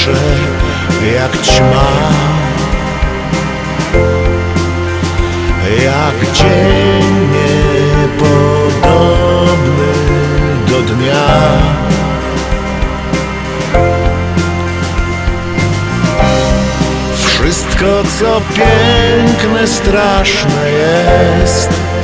ciszę jak ćma, jak dzień niepodobny do dnia. Wszystko co piękne, straszne jest,